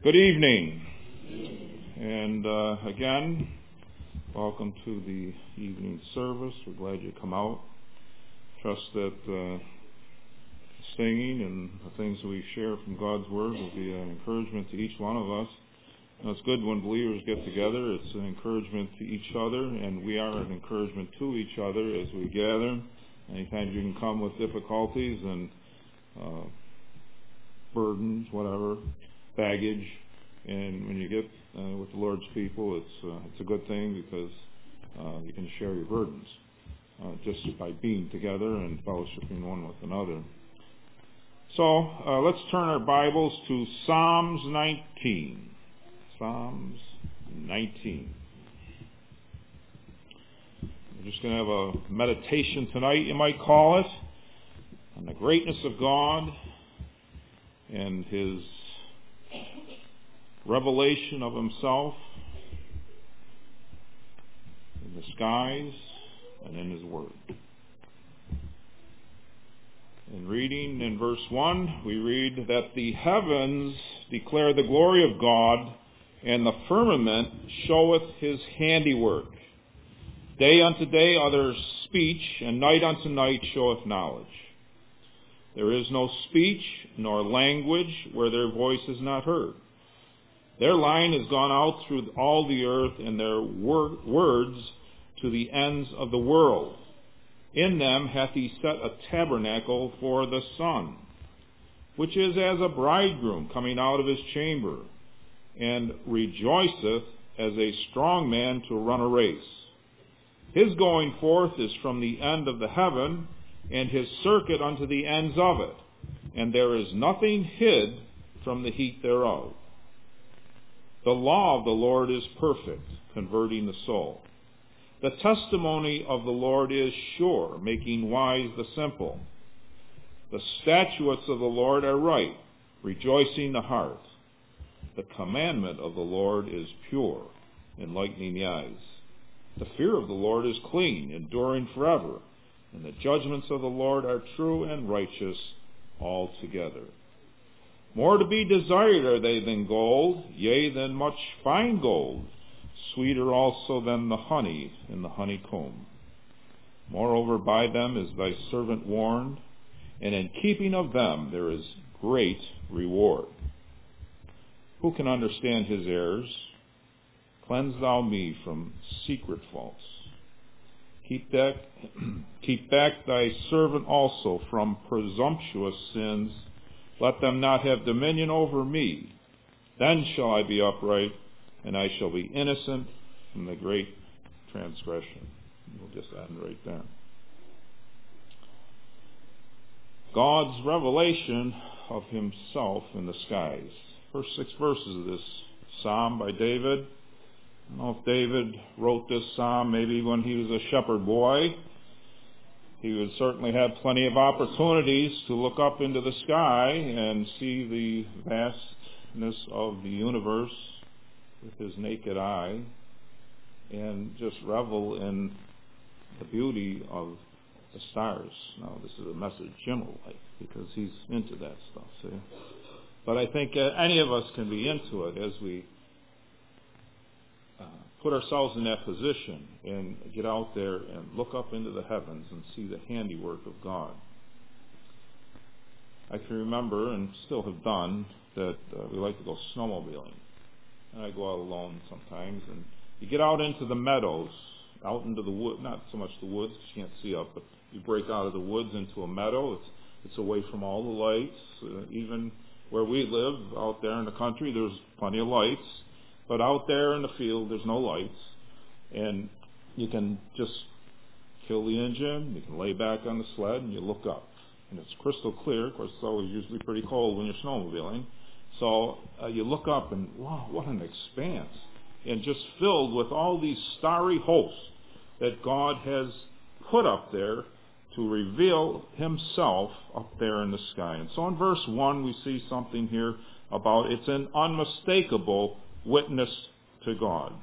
Good evening, and again, welcome to the evening service. We're glad you come out. Trust that singing and the things that we share from God's Word will be an encouragement to each one of us. And it's good when believers get together. It's an encouragement to each other, and we are an encouragement to each other as we gather. Anytime you can come with difficulties and burdens, whatever, baggage, and when you get with the Lord's people, it's a good thing because you can share your burdens just by being together and fellowshipping one with another. So let's turn our Bibles to Psalms 19. Psalms 19. We're just going to have a meditation tonight, you might call it, on the greatness of God and His revelation of Himself in the skies and in His Word. In reading in verse 1, we read that the heavens declare the glory of God, and the firmament showeth His handiwork. Day unto day uttereth speech, and night unto night showeth knowledge. There is no speech nor language where their voice is not heard. Their line is gone out through all the earth, and their words to the ends of the world. In them hath He set a tabernacle for the sun, which is as a bridegroom coming out of his chamber, and rejoiceth as a strong man to run a race. His going forth is from the end of the heaven, and His circuit unto the ends of it, and there is nothing hid from the heat thereof. The law of the Lord is perfect, converting the soul. The testimony of the Lord is sure, making wise the simple. The statutes of the Lord are right, rejoicing the heart. The commandment of the Lord is pure, enlightening the eyes. The fear of the Lord is clean, enduring forever. And the judgments of the Lord are true and righteous altogether. More to be desired are they than gold, yea, than much fine gold, sweeter also than the honey in the honeycomb. Moreover, by them is thy servant warned, and in keeping of them there is great reward. Who can understand His errors? Cleanse thou me from secret faults. Keep back thy servant also from presumptuous sins. Let them not have dominion over me. Then shall I be upright, and I shall be innocent from the great transgression. We'll just end right there. God's revelation of Himself in the skies. First 6 verses of this psalm by David. I don't know if David wrote this psalm maybe when he was a shepherd boy. He would certainly have plenty of opportunities to look up into the sky and see the vastness of the universe with his naked eye and just revel in the beauty of the stars. Now, this is a message Jim will like because he's into that stuff, see? But I think any of us can be into it as we put ourselves in that position and get out there and look up into the heavens and see the handiwork of God. I can remember, and still have done, that we like to go snowmobiling. And I go out alone sometimes, and you get out into the meadows, out into the wood, not so much the woods, because you can't see up, but you break out of the woods into a meadow. It's away from all the lights. Even where we live, out there in the country, there's plenty of lights. But out there in the field, there's no lights, and you can just kill the engine, you can lay back on the sled, and you look up. And it's crystal clear. Of course, it's always usually pretty cold when you're snowmobiling. So you look up, and wow, what an expanse. And just filled with all these starry hosts that God has put up there to reveal Himself up there in the sky. And so in verse 1, we see something here about it's an unmistakable witness to God.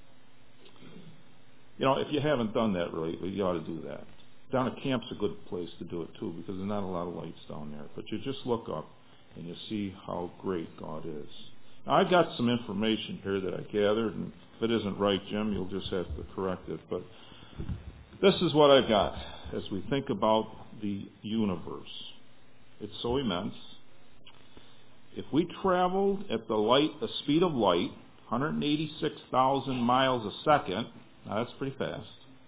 You know, if you haven't done that lately, you ought to do that. Down at camp's a good place to do it too, because there's not a lot of lights down there. But you just look up and you see how great God is. Now, I've got some information here that I gathered, and if it isn't right, Jim, you'll just have to correct it. But this is what I've got as we think about the universe. It's so immense. If we traveled at the speed of light, 186,000 miles a second, now that's pretty fast,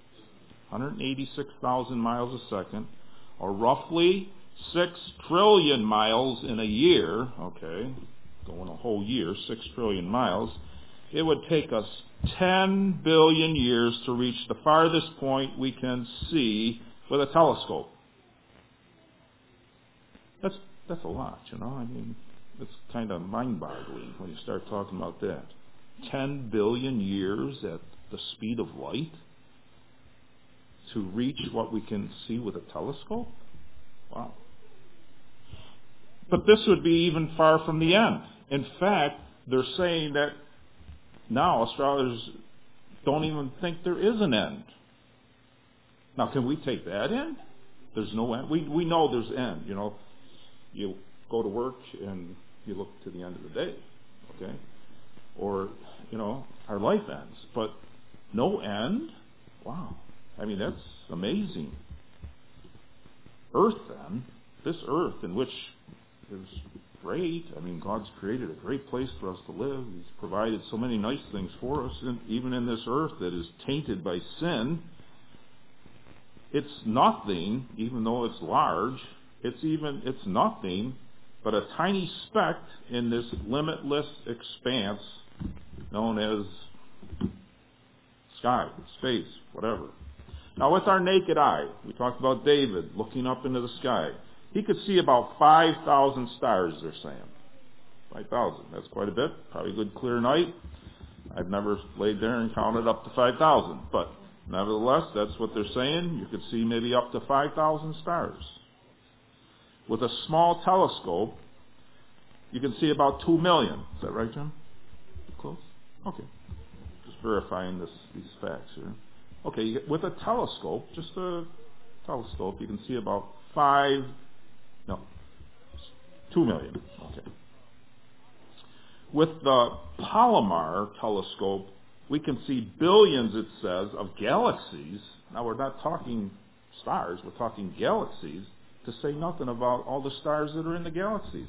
186,000 miles a second, or roughly 6 trillion miles in a year, okay, going a whole year, 6 trillion miles, it would take us 10 billion years to reach the farthest point we can see with a telescope. That's a lot, you know. I mean, it's kind of mind-boggling when you start talking about that. 10 billion years at the speed of light to reach what we can see with a telescope? Wow. But this would be even far from the end. In fact, they're saying that now astrologers don't even think there is an end. Now, can we take that in? There's no end. We know there's end. You know, you go to work and you look to the end of the day, okay? Or, you know, our life ends. But no end? Wow. I mean, that's amazing. Earth, then, this earth in which is great. I mean, God's created a great place for us to live. He's provided so many nice things for us, and even in this earth that is tainted by sin. It's nothing, even though it's large. It's nothing but a tiny speck in this limitless expanse known as sky, space, whatever. Now, with our naked eye, we talked about David looking up into the sky. He could see about 5,000 stars, they're saying. 5,000. That's quite a bit. Probably a good clear night. I've never laid there and counted up to 5,000. But nevertheless, that's what they're saying. You could see maybe up to 5,000 stars. With a small telescope, you can see about 2 million. Is that right, Jim? Close? Okay. Just verifying these facts here. Okay, with a telescope, just a telescope, you can see about 2 million. Okay. With the Palomar telescope, we can see billions, it says, of galaxies. Now, we're not talking stars, we're talking galaxies, to say nothing about all the stars that are in the galaxies.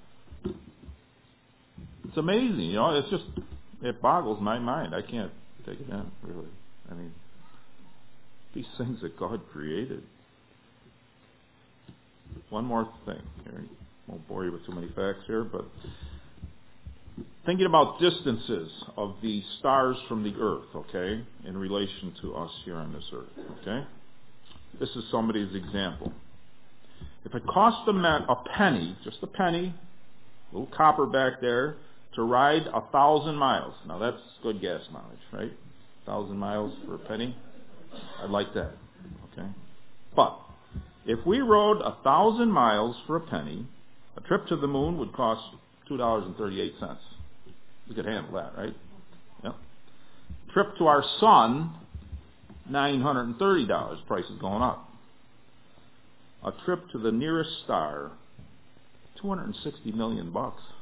It's amazing, you know, it boggles my mind. I can't take it in, really. I mean, these things that God created. One more thing here. I won't bore you with too many facts here, but thinking about distances of the stars from the earth, okay, in relation to us here on this earth, okay? This is somebody's example. If it cost a penny, just a penny, a little copper back there, to ride 1,000 miles. Now that's good gas mileage, right? 1,000 miles for a penny. I'd like that, okay? But if we rode 1,000 miles for a penny, a trip to the moon would cost $2.38. You could handle that, right? Yep. Trip to our sun, $930. Price is going up. A trip to the nearest star, $260 million.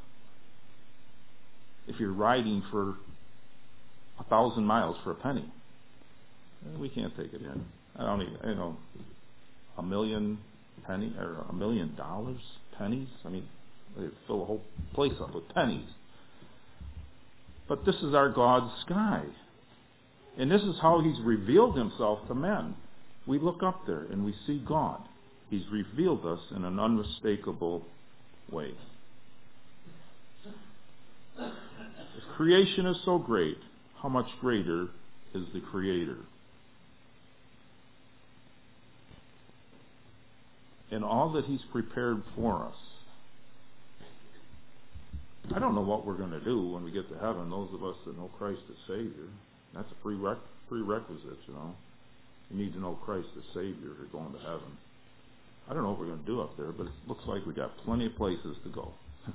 If you're riding for 1,000 miles for a penny, we can't take it in. I don't even, you know, $1 million penny or $1 million pennies. I mean, they fill a whole place up with pennies. But this is our God's sky, and this is how He's revealed Himself to men. We look up there and we see God. He's revealed us in an unmistakable way. If creation is so great, how much greater is the Creator? And all that He's prepared for us. I don't know what we're going to do when we get to heaven, those of us that know Christ as Savior. That's a prerequisite, you know. You need to know Christ as Savior if you're going to heaven. I don't know what we're going to do up there, but it looks like we got plenty of places to go.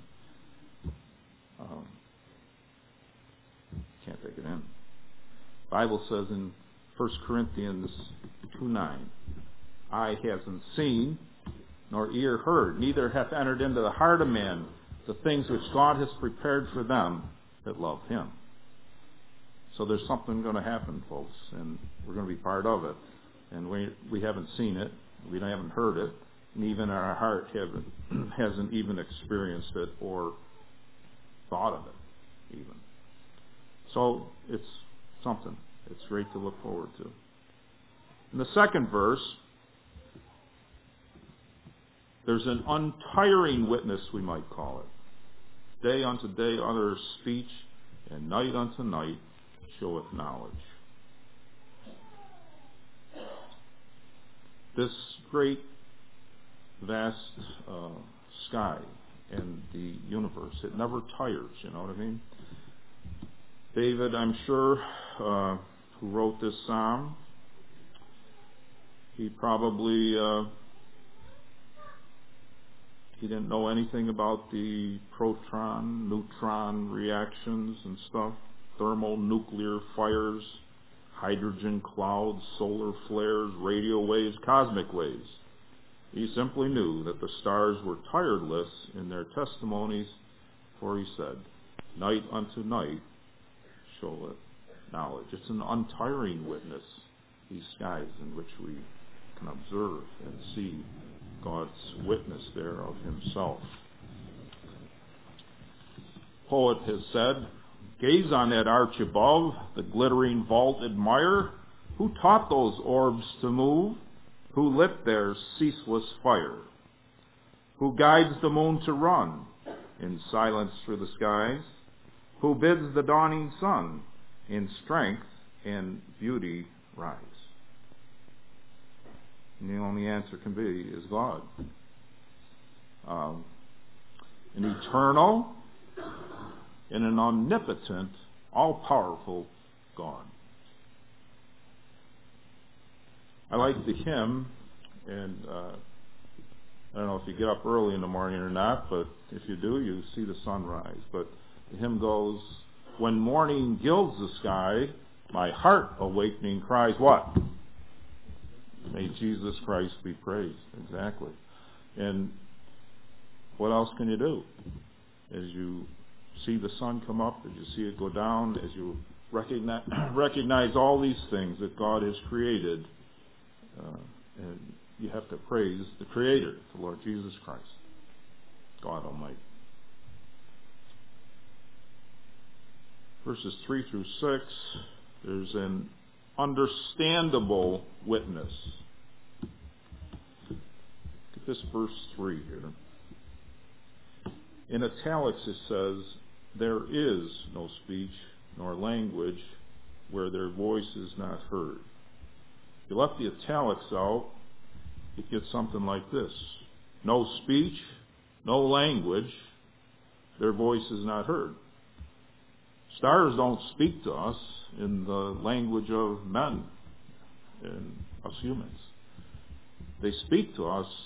Can't take it in. The Bible says in 1 Corinthians 2:9, eye hasn't seen, nor ear heard, neither hath entered into the heart of man the things which God has prepared for them that love Him. So there's something going to happen, folks, and we're going to be part of it. And we haven't seen it, we haven't heard it, and even our heart hasn't even experienced it or thought of it even. So it's something. It's great to look forward to. In the second verse, there's an untiring witness, we might call it. Day unto day uttereth speech, and night unto night showeth knowledge. This great, vast sky and the universe, it never tires, you know what I mean? David, I'm sure, who wrote this psalm, he probably he didn't know anything about the proton, neutron reactions and stuff, thermonuclear fires, hydrogen clouds, solar flares, radio waves, cosmic waves. He simply knew that the stars were tireless in their testimonies, for he said, night unto night showeth knowledge. It's an untiring witness, these skies in which we can observe and see God's witness there of Himself. Poet has said, gaze on that arch above, the glittering vault admire. Who taught those orbs to move? Who lit their ceaseless fire? Who guides the moon to run in silence through the skies? Who bids the dawning sun in strength and beauty rise? And the only answer can be is God. An eternal and an omnipotent, all-powerful God. I like the hymn, and I don't know if you get up early in the morning or not, but if you do, you see the sunrise. But the hymn goes, when morning gilds the sky, my heart awakening cries, what? May Jesus Christ be praised. Exactly. And what else can you do? As you see the sun come up, as you see it go down, as you recognize all these things that God has created, and you have to praise the Creator, the Lord Jesus Christ, God Almighty. Verses 3 through 6, there's an understandable witness. Look at this verse 3 here. In italics it says, there is no speech nor language where their voice is not heard. If you left the italics out, you get something like this. No speech, no language, their voice is not heard. Stars don't speak to us in the language of men and us humans. They speak to us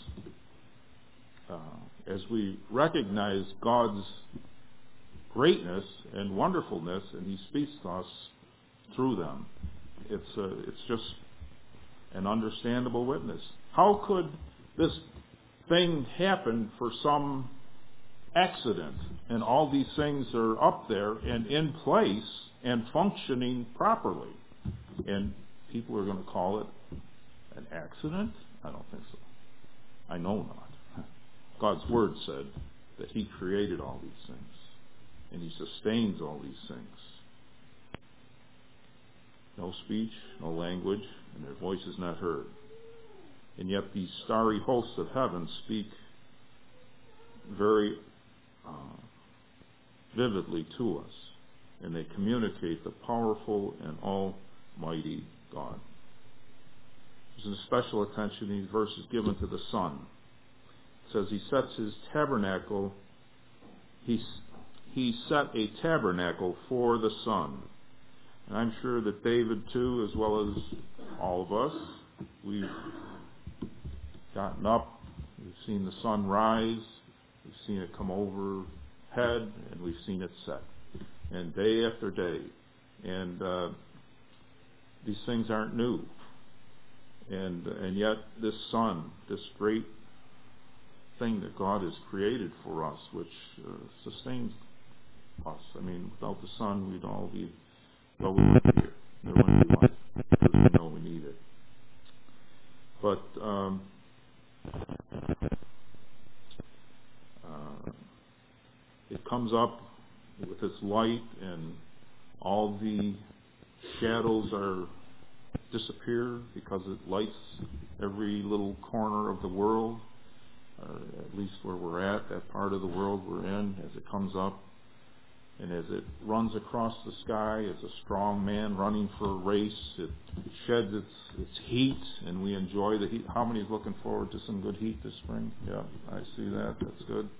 as we recognize God's greatness and wonderfulness, and He speaks to us through them. It's just an understandable witness. How could this thing happen for some accident, and all these things are up there and in place and functioning properly? And people are going to call it an accident? I don't think so. I know not. God's Word said that He created all these things, and He sustains all these things. No speech, no language, and their voice is not heard. And yet these starry hosts of heaven speak very vividly to us, and they communicate the powerful and almighty God. There's a special attention in these verses given to the sun. It says He sets His tabernacle, He set a tabernacle for the sun. And I'm sure that David too, as well as all of us, we've gotten up, we've seen the sun rise, we've seen it come overhead, and we've seen it set. And day after day. And these things aren't new. And yet this sun, this great thing that God has created for us, which sustains us. I mean, without the sun, we'd all be, well, we wouldn't be here. There wouldn't be life, because we know we need it. But it comes up with its light, and all the shadows disappear because it lights every little corner of the world, or at least where we're at, that part of the world we're in, as it comes up. And as it runs across the sky as a strong man running for a race, it sheds its heat, and we enjoy the heat. How many is looking forward to some good heat this spring? Yeah, I see that. That's good.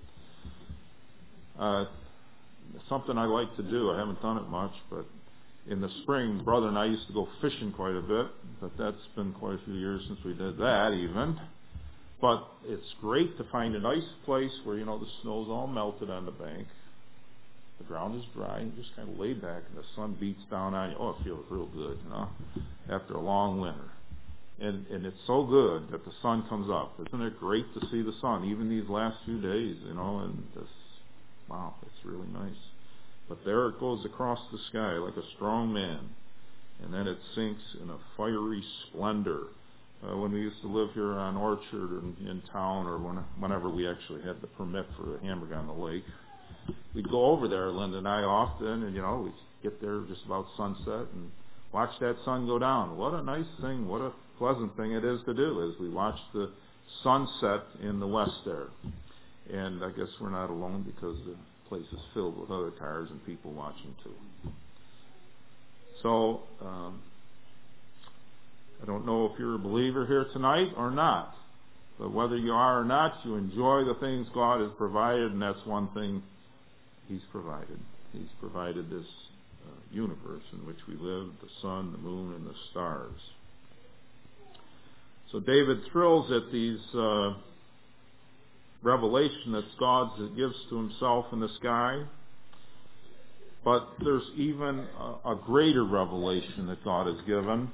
Something I like to do. I haven't done it much, but in the spring, brother and I used to go fishing quite a bit, but that's been quite a few years since we did that even. But it's great to find a nice place where, the snow's all melted on the bank. The ground is dry, and you just kind of lay back, and the sun beats down on you. Oh, it feels real good, after a long winter. And it's so good that the sun comes up. Isn't it great to see the sun, even these last few days, and wow, it's really nice. But there it goes across the sky like a strong man, and then it sinks in a fiery splendor. When we used to live here on Orchard in town, or whenever we actually had the permit for the hamburger on the lake, we'd go over there, Linda and I, often, and we'd get there just about sunset and watch that sun go down. What a nice thing, what a pleasant thing it is to do, as we watch the sunset in the west there. And I guess we're not alone, because the place is filled with other cars and people watching too. So, I don't know if you're a believer here tonight or not, but whether you are or not, you enjoy the things God has provided, and that's one thing He's provided. He's provided this universe in which we live, the sun, the moon, and the stars. So David thrills at these revelation that God gives to himself in the sky. But there's even a greater revelation that God has given.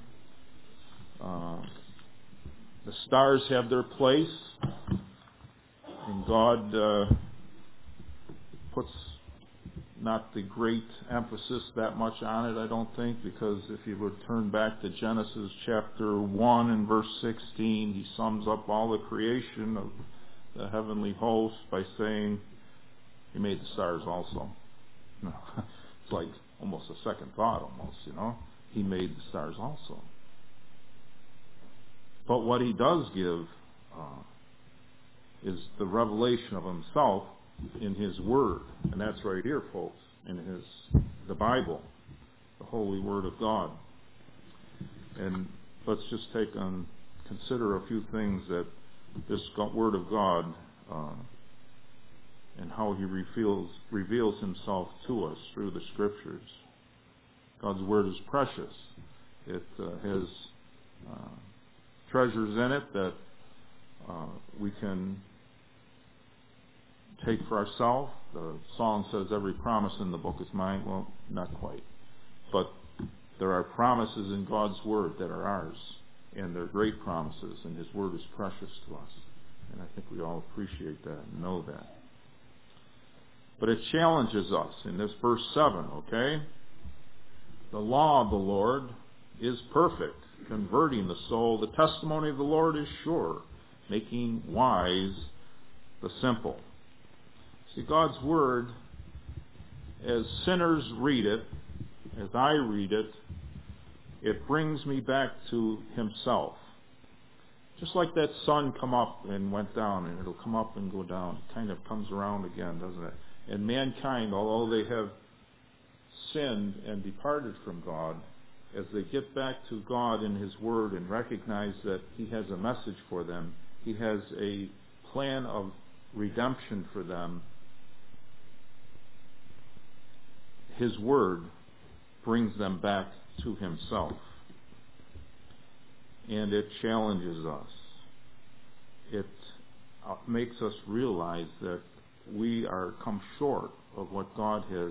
The stars have their place, and God puts not the great emphasis that much on it, I don't think, because if you would turn back to Genesis chapter 1 and verse 16, he sums up all the creation of the heavenly host by saying, He made the stars also. It's like almost a second thought, almost, He made the stars also. But what He does give is the revelation of Himself in His Word, and that's right here, folks, in the Bible, the holy Word of God. And let's just consider a few things that this Word of God and how He reveals Himself to us through the Scriptures. God's Word is precious. It has treasures in it that we can take for ourselves. The song says every promise in the book is mine. Well, not quite. But there are promises in God's Word that are ours, and they're great promises, and His Word is precious to us. And I think we all appreciate that and know that. But it challenges us in this verse 7, okay? The law of the Lord is perfect, converting the soul. The testimony of the Lord is sure, making wise the simple. See, God's Word, as sinners read it, as I read it, it brings me back to Himself. Just like that sun come up and went down, and it'll come up and go down. It kind of comes around again, doesn't it? And mankind, although they have sinned and departed from God, as they get back to God in His Word and recognize that He has a message for them, He has a plan of redemption for them, His Word brings them back to Himself. And it challenges us. It makes us realize that we are come short of what God has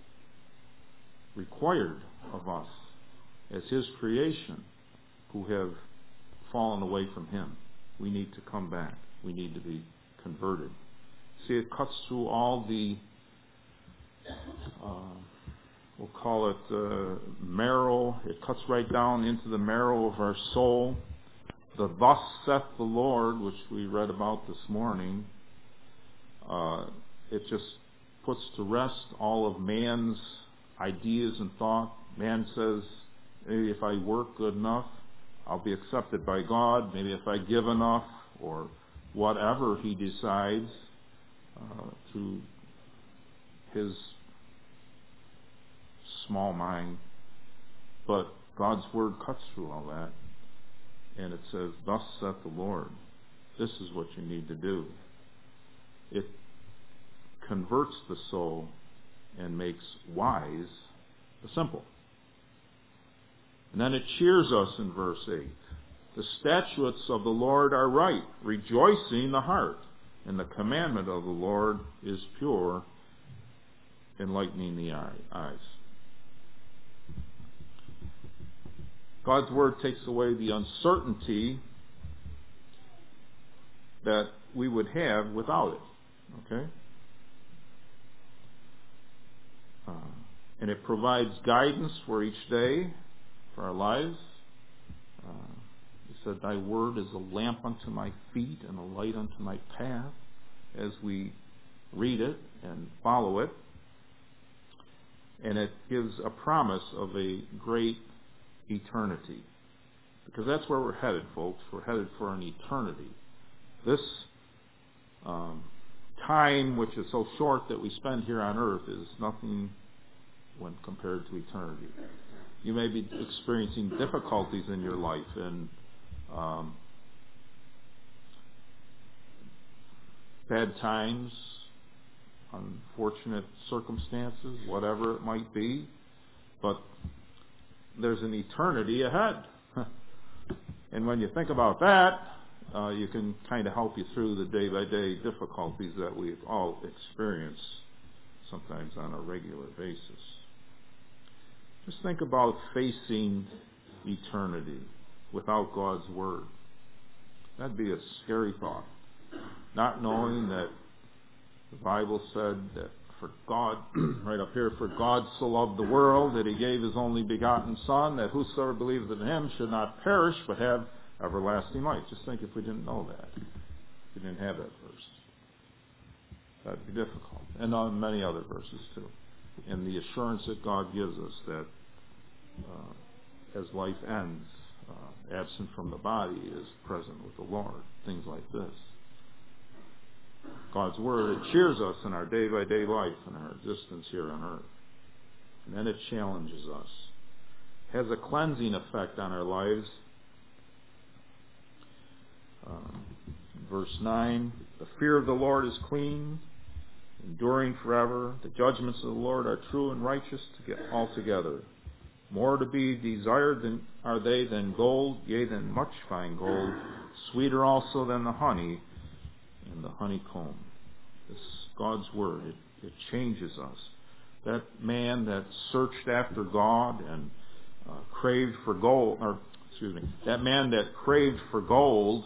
required of us as His creation, who have fallen away from Him. We need to come back. We need to be converted. See, it cuts through all the, we'll call it marrow. It cuts right down into the marrow of our soul. The thus saith the Lord, which we read about this morning, it just puts to rest all of man's ideas and thought. Man says, maybe if I work good enough, I'll be accepted by God. Maybe if I give enough, or whatever he decides through his small mind. But God's Word cuts through all that. And it says, thus saith the Lord. This is what you need to do. It converts the soul and makes wise the simple. And then it cheers us in verse 8. The statutes of the Lord are right, rejoicing the heart. And the commandment of the Lord is pure, enlightening the eyes. God's Word takes away the uncertainty that we would have without it. Okay? And it provides guidance for each day, for our lives. He said, thy word is a lamp unto my feet and a light unto my path, as we read it and follow it. And it gives a promise of a great eternity. Because that's where we're headed, folks. We're headed for an eternity. This time, which is so short that we spend here on earth, is nothing when compared to eternity. You may be experiencing difficulties in your life and bad times, unfortunate circumstances, whatever it might be, but there's an eternity ahead. And when you think about that, you can kind of help you through the day-by-day difficulties that we all experience sometimes on a regular basis. Just think about facing eternity without God's Word. That'd be a scary thought. Not knowing that the Bible said that for God, right up here, for God so loved the world that he gave his only begotten Son, that whosoever believes in him should not perish but have everlasting life. Just think if we didn't know that. If we didn't have that verse. That'd be difficult. And on many other verses too. And the assurance that God gives us that as life ends, absent from the body is present with the Lord. Things like this. God's Word, it cheers us in our day-by-day life and our existence here on earth. And then it challenges us. It has a cleansing effect on our lives. Verse 9, the fear of the Lord is clean, enduring forever. The judgments of the Lord are true and righteous altogether. More to be desired are they than gold, yea, than much fine gold, sweeter also than the honey and the honeycomb. This God's Word, it changes us. That man that searched after God and craved for gold, that man that craved for gold,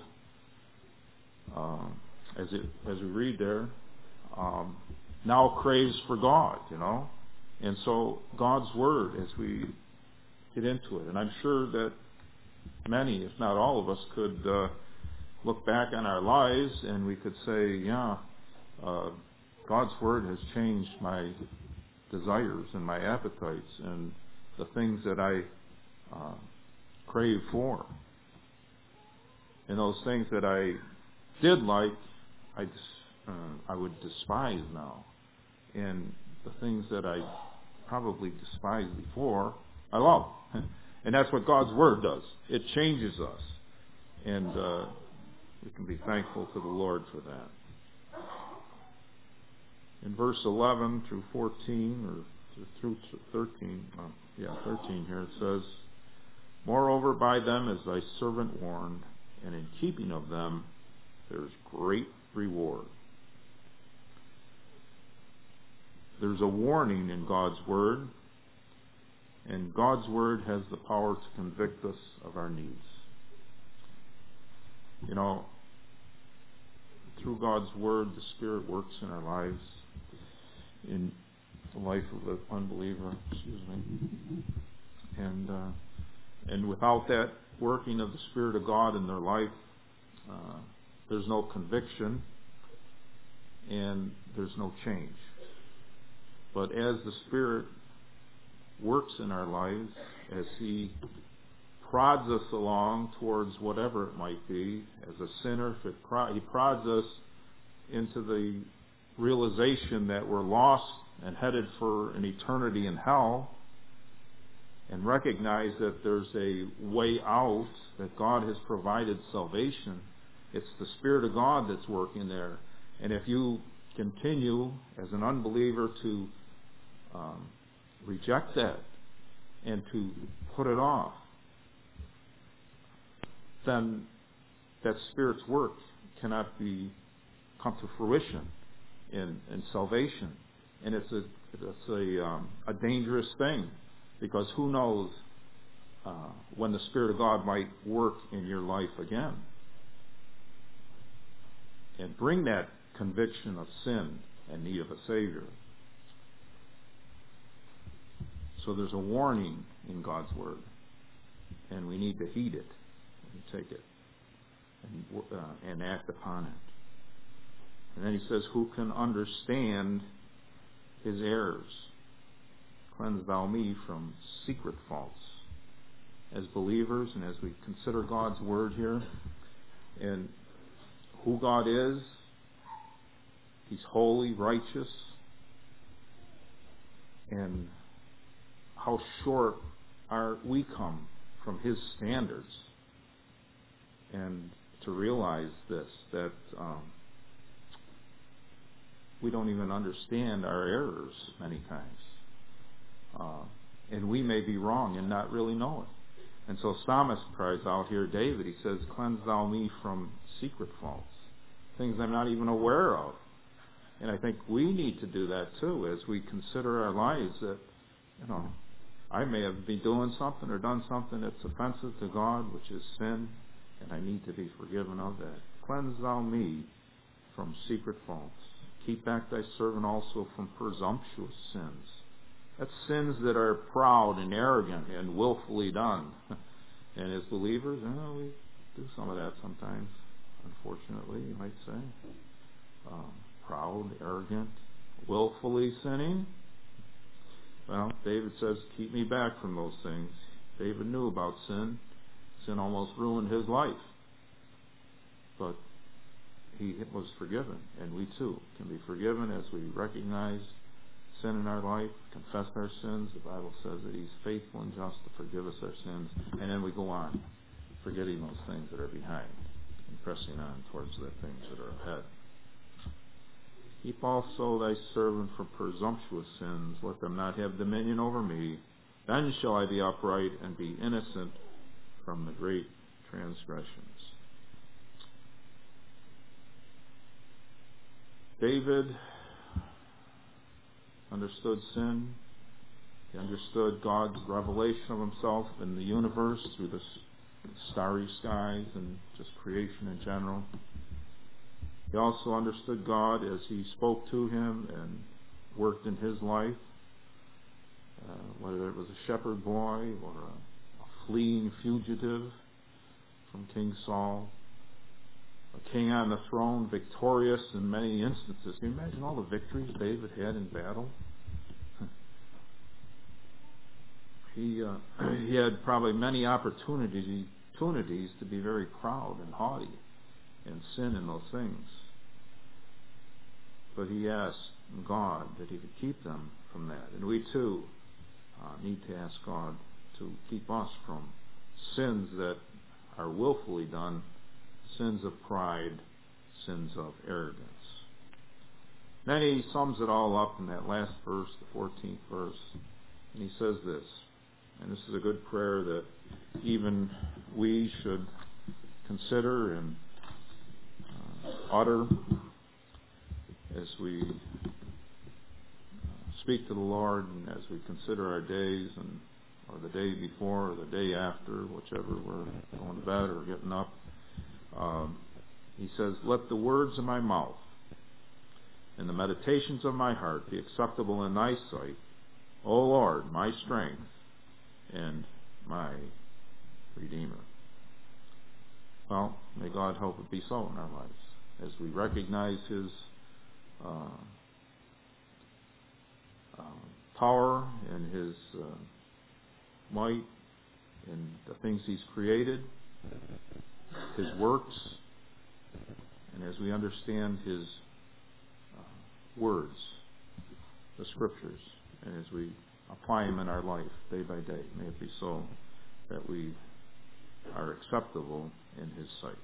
as we read there, now craves for God, And so God's Word, as we get into it, and I'm sure that many, if not all of us, could look back on our lives and we could say, God's Word has changed my desires and my appetites and the things that I crave for. And those things that I did like, I would despise now. And the things that I probably despised before, I love. And that's what God's Word does. It changes us. And we can be thankful to the Lord for that. In verse 11 through 14, or through 13, 13 here, it says, moreover, by them is thy servant warned, and in keeping of them there is great reward. There's a warning in God's Word, and God's Word has the power to convict us of our needs. through God's Word, the Spirit works in our lives, in the life of the unbeliever. And without that working of the Spirit of God in their life, there's no conviction and there's no change. But as the Spirit works in our lives, as He prods us along towards whatever it might be, as a sinner, He prods us into the realization that we're lost and headed for an eternity in hell, and recognize that there's a way out, that God has provided salvation. It's the Spirit of God that's working there. And if you continue as an unbeliever to reject that and to put it off, then that Spirit's work cannot come to fruition in salvation. And it's a dangerous thing, because who knows when the Spirit of God might work in your life again and bring that conviction of sin and need of a Savior. So there's a warning in God's Word, and we need to heed it and take it and act upon it. And then he says, who can understand his errors? Cleanse thou me from secret faults. As believers, and as we consider God's Word here, and who God is, He's holy, righteous, and how short we come from His standards. And to realize this, that we don't even understand our errors many times. And we may be wrong and not really know it. And so Psalmist cries out here, David, he says, cleanse thou me from secret faults, things I'm not even aware of. And I think we need to do that too, as we consider our lives, that, I may have been doing something or done something that's offensive to God, which is sin, and I need to be forgiven of that. Cleanse thou me from secret faults. Keep back thy servant also from presumptuous sins. That's sins that are proud and arrogant and willfully done. And as believers, we do some of that sometimes, unfortunately, you might say. Proud, arrogant, willfully sinning. Well, David says, keep me back from those things. David knew about sin. Sin almost ruined his life. But he was forgiven, and we too can be forgiven as we recognize sin in our life, confess our sins. The Bible says that He's faithful and just to forgive us our sins, and then we go on, forgetting those things that are behind and pressing on towards the things that are ahead. Keep also thy servant from presumptuous sins. Let them not have dominion over me. Then shall I be upright and be innocent from the great transgressions. David understood sin. He understood God's revelation of Himself in the universe through the starry skies and just creation in general. He also understood God as He spoke to him and worked in his life, whether it was a shepherd boy or a fleeing fugitive from King Saul, a king on the throne, victorious in many instances. Can you imagine all the victories David had in battle? He had probably many opportunities to be very proud and haughty and sin in those things. But he asked God that He could keep them from that. And we too need to ask God to keep us from sins that are willfully done, sins of pride, sins of arrogance. Then he sums it all up in that last verse, the 14th verse, and he says this, and this is a good prayer that even we should consider and utter as we speak to the Lord and as we consider our days, or the day before or the day after, whichever we're going to bed or getting up. He says, let the words of my mouth and the meditations of my heart be acceptable in thy sight, O Lord, my strength and my Redeemer. Well, may God help it be so in our lives as we recognize His power and His might in the things He's created, His works, and as we understand His words, the Scriptures, and as we apply them in our life day by day, may it be so that we are acceptable in His sight.